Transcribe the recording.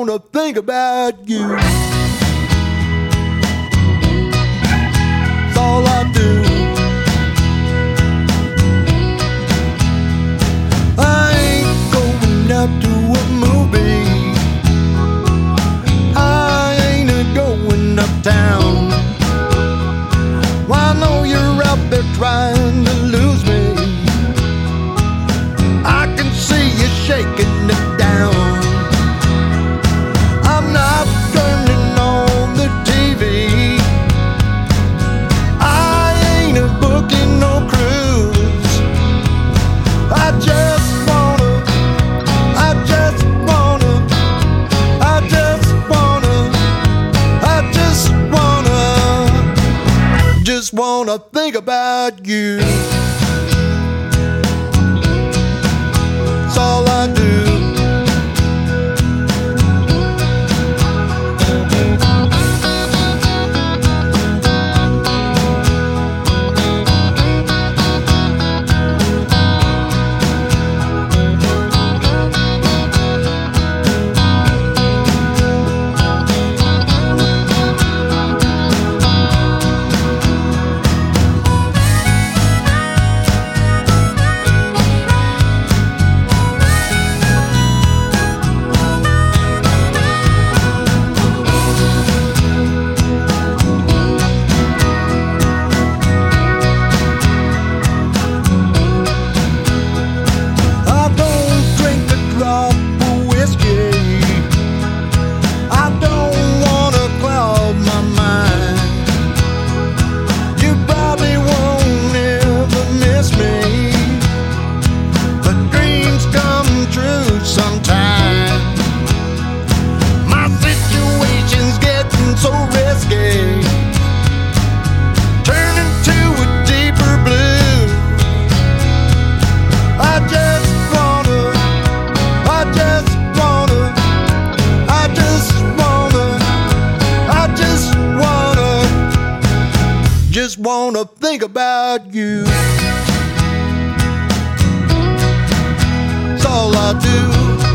wanna think about you. That's all I do. I ain't going out to a movie. I ain't going uptown. Well, I know you're out there trying to lose me. I can see you shaking it down. I'm not turning on the TV. I ain't booking no cruise. I just wanna think about you. That's all I do. Just wanna think about you. That's all I do.